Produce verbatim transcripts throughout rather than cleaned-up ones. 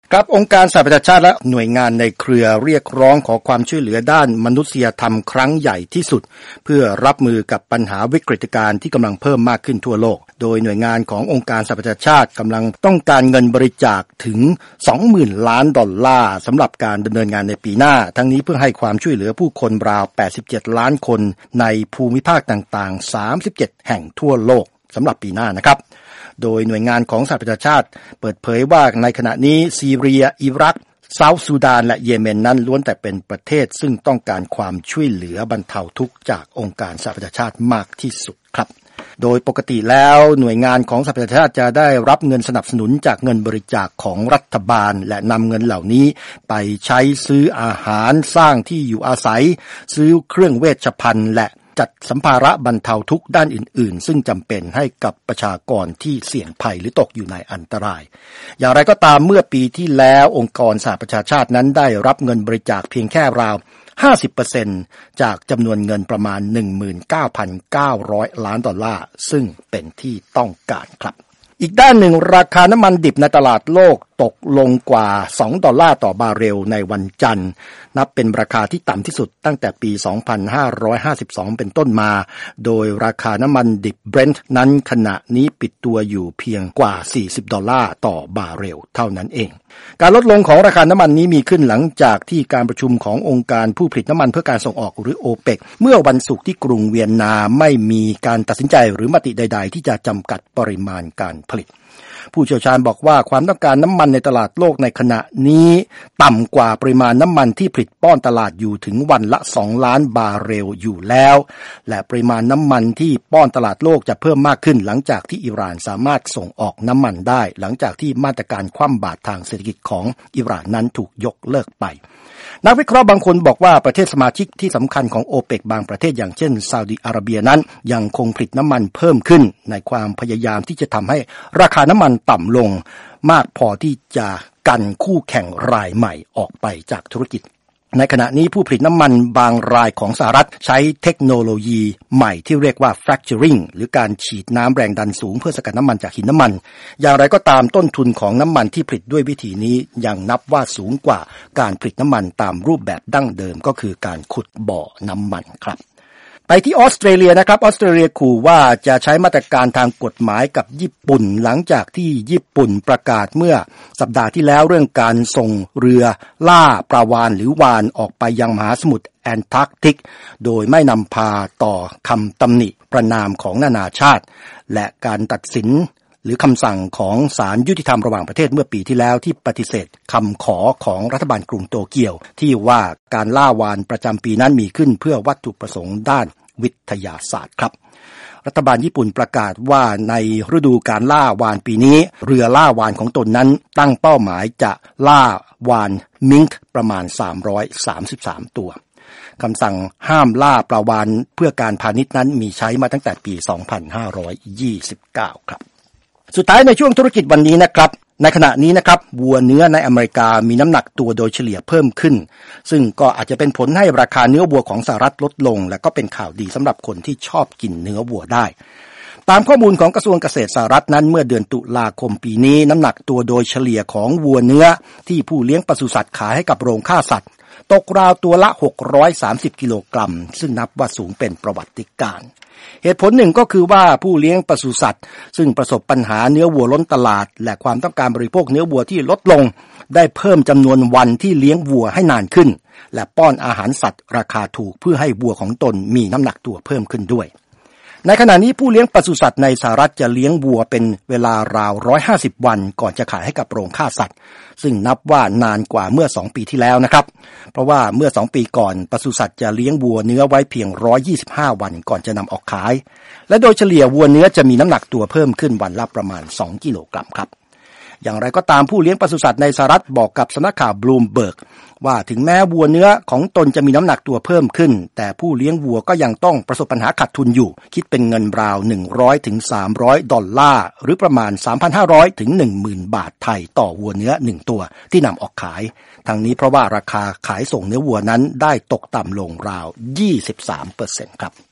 ครับองค์การสหประชาชาติและหน่วยงานในเครือเรียกร้องขอความช่วยเหลือด้านมนุษยธรรมครั้งใหญ่ที่สุดเพื่อรับมือกับปัญหาวิกฤตการณ์ที่กำลังเพิ่มมากขึ้นทั่วโลกโดยหน่วยงานขององค์การสหประชาชาติกำลังต้องการเงินบริจาคถึง สองหมื่น ล้านดอลลาร์สำหรับการดำเนินงานในปีหน้าทั้งนี้เพื่อให้ความช่วยเหลือผู้คนราวแปดสิบเจ็ดล้านคนในภูมิภาคต่างๆสามสิบเจ็ดแห่งทั่วโลกสำหรับปีหน้านะครับโดยหน่วยงานของสหประชาชาติเปิดเผยว่าในขณะนี้ซีเรียอิรักเซาท์ซูดานและเยเมนนั้นล้วนแต่เป็นประเทศซึ่งต้องการความช่วยเหลือบรรเทาทุกข์จากองค์การสหประชาชาติมากที่สุดครับโดยปกติแล้วหน่วยงานของสหประชาชาติจะได้รับเงินสนับสนุนจากเงินบริจาคของรัฐบาลและนำเงินเหล่านี้ไปใช้ซื้ออาหารสร้างที่อยู่อาศัยซื้อเครื่องเวชภัณฑ์และจัดสัมภาระบรรเทาทุกข์ด้านอื่นๆซึ่งจำเป็นให้กับประชากรที่เสี่ยงภัยหรือตกอยู่ในอันตรายอย่างไรก็ตามเมื่อปีที่แล้วองค์กรสหประชาชาตินั้นได้รับเงินบริจาคเพียงแค่ราว ห้าสิบเปอร์เซ็นต์ จากจำนวนเงินประมาณ หนึ่งหมื่นเก้าพันเก้าร้อย ล้านดอลลาร์ซึ่งเป็นที่ต้องการครับอีกด้านหนึ่งราคาน้ำมันดิบในตลาดโลกตกลงกว่าสองดอลลาร์ต่อบาร์เรลในวันจันทร์นับเป็นราคาที่ต่ำที่สุดตั้งแต่ปี สองพันห้าร้อยห้าสิบสอง เป็นต้นมาโดยราคาน้ำมันดิบ Brent นั้นขณะนี้ปิดตัวอยู่เพียงกว่าสี่สิบดอลลาร์ต่อบาร์เรลเท่านั้นเองการลดลงของราคาน้ำมันนี้มีขึ้นหลังจากที่การประชุมขององค์การผู้ผลิตน้ำมันเพื่อการส่งออกหรือ โอเปก เมื่อวันศุกร์ที่กรุงเวียนนาไม่มีการตัดสินใจหรือมติใดๆที่จะจำกัดปริมาณการผลิตผู้เชี่ยวชาญบอกว่าความต้องการน้ำมันในตลาดโลกในขณะนี้ต่ำกว่าปริมาณน้ำมันที่ผลิตป้อนตลาดอยู่ถึงวันละสองล้านบาร์เรลอยู่แล้วและปริมาณน้ำมันที่ป้อนตลาดโลกจะเพิ่มมากขึ้นหลังจากที่อิหร่านสามารถส่งออกน้ำมันได้หลังจากที่มาตรการคว่ำบาตรทางเศรษฐกิจของอิหร่านนั้นถูกยกเลิกไปนักวิเคราะห์บางคนบอกว่าประเทศสมาชิกที่สำคัญของ โอเปก บางประเทศอย่างเช่นซาอุดิอาระเบียนั้นยังคงผลิตน้ำมันเพิ่มขึ้นในความพยายามที่จะทำให้ราคาน้ำมันต่ำลงมากพอที่จะกันคู่แข่งรายใหม่ออกไปจากธุรกิจในขณะนี้ผู้ผลิตน้ำมันบางรายของสหรัฐใช้เทคโนโลยีใหม่ที่เรียกว่า fracturing หรือการฉีดน้ำแรงดันสูงเพื่อสกัดน้ำมันจากหินน้ำมันอย่างไรก็ตามต้นทุนของน้ำมันที่ผลิตด้วยวิธีนี้ยังนับว่าสูงกว่าการผลิตน้ำมันตามรูปแบบดั้งเดิมก็คือการขุดบ่อน้ำมันครับไปที่ออสเตรเลียนะครับออสเตรเลียขู่ว่าจะใช้มาตรการทางกฎหมายกับญี่ปุ่นหลังจากที่ญี่ปุ่นประกาศเมื่อสัปดาห์ที่แล้วเรื่องการส่งเรือล่าปลาวาฬหรือวาฬออกไปยังมหาสมุทรแอนตาร์กติกโดยไม่นำพาต่อคำตำหนิประณามของนานาชาติและการตัดสินหรือคำสั่งของศาลยุติธรรมระหว่างประเทศเมื่อปีที่แล้วที่ปฏิเสธคำขอของรัฐบาลกรุงโตเกียวที่ว่าการล่าวาฬประจำปีนั้นมีขึ้นเพื่อวัตถุประสงค์ด้านวิทยาศาสตร์ครับรัฐบาลญี่ปุ่นประกาศว่าในฤดูการล่าวาฬปีนี้เรือล่าวาฬของตนนั้นตั้งเป้าหมายจะล่าวาฬมิงค์ประมาณสามร้อยสามสิบสามตัวคำสั่งห้ามล่าปลาวาฬเพื่อการพาณิชย์นั้นมีใช้มาตั้งแต่ปีสองพันห้าร้อยยี่สิบเก้าครับสุดท้ายในช่วงธุรกิจวันนี้นะครับในขณะนี้นะครับวัวเนื้อในอเมริกามีน้ำหนักตัวโดยเฉลี่ยเพิ่มขึ้นซึ่งก็อาจจะเป็นผลให้ราคาเนื้อวัวของสหรัฐลดลงและก็เป็นข่าวดีสำหรับคนที่ชอบกินเนื้อวัวได้ตามข้อมูลของกระทรวงเกษตรสหรัฐนั้นเมื่อเดือนตุลาคมปีนี้น้ำหนักตัวโดยเฉลี่ยของวัวเนื้อที่ผู้เลี้ยงปศุสัตว์ขายให้กับโรงฆ่าสัตว์ตกราวตัวละหกร้อยสามสิบกิโลกรัมซึ่งนับว่าสูงเป็นประวัติการณ์เหตุผลหนึ่งก็คือว่าผู้เลี้ยงปศุสัตว์ซึ่งประสบปัญหาเนื้อวัวล้นตลาดและความต้องการบริโภคเนื้อวัวที่ลดลงได้เพิ่มจำนวนวันที่เลี้ยงวัวให้นานขึ้นและป้อนอาหารสัตว์ราคาถูกเพื่อให้วัวของตนมีน้ำหนักตัวเพิ่มขึ้นด้วยในขณะนี้ผู้เลี้ยงปศุสัตว์ในสหรัฐจะเลี้ยงวัวเป็นเวลาราวหนึ่งร้อยห้าสิบวันก่อนจะขายให้กับโรงฆ่าสัตว์ซึ่งนับว่านานกว่าเมื่อสองปีที่แล้วนะครับเพราะว่าเมื่อสองปีก่อนปศุสัตว์จะเลี้ยงวัวเนื้อไว้เพียงหนึ่งร้อยยี่สิบห้าวันก่อนจะนำออกขายและโดยเฉลี่ยวัวเนื้อจะมีน้ำหนักตัวเพิ่มขึ้นวันละประมาณสองกิโลกรัมครับอย่างไรก็ตามผู้เลี้ยงปศุสัตว์ในสหรัฐบอกกับสำนักข่าวบลูมเบิร์กว่าถึงแม้วัวเนื้อของตนจะมีน้ำหนักตัวเพิ่มขึ้นแต่ผู้เลี้ยงวัวก็ยังต้องประสบปัญหาขาดทุนอยู่คิดเป็นเงินราวหนึ่งร้อยถึงสามร้อยดอลลาร์หรือประมาณ สามพันห้าร้อยถึงหนึ่งหมื่น บาทไทยต่อวัวเนื้อหนึ่งตัวที่นำออกขายทั้งนี้เพราะว่าราคาขายส่งเนื้อวัวนั้นได้ตกต่ำลงราว ยี่สิบสามเปอร์เซ็นต์ ครับ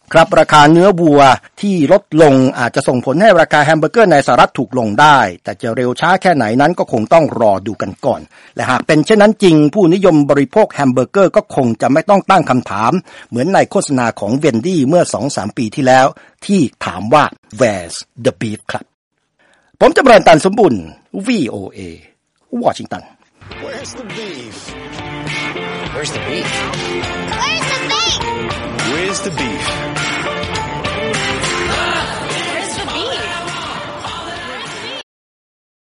ครับราคาเนื้อวัวที่ลดลงอาจจะส่งผลให้ราคาแฮมเบอร์เกอร์ในสหรัฐถูกลงได้แต่จะเร็วช้าแค่ไหนนั้นก็คงต้องรอดูกันก่อนและหากเป็นเช่นนั้นจริงผู้นิยมบริโภคแฮมเบอร์เกอร์ก็คงจะไม่ต้องตั้งคำถามเหมือนในโฆษณาของเวนดี้เมื่อ สองถึงสาม ปีที่แล้วที่ถามว่า Where's the beef ครับผมจำเริญตันสมบุญ วี โอ เอ วอชิงตัน Where's the beef? Where's the beef? Where's the beef? Where's the beef?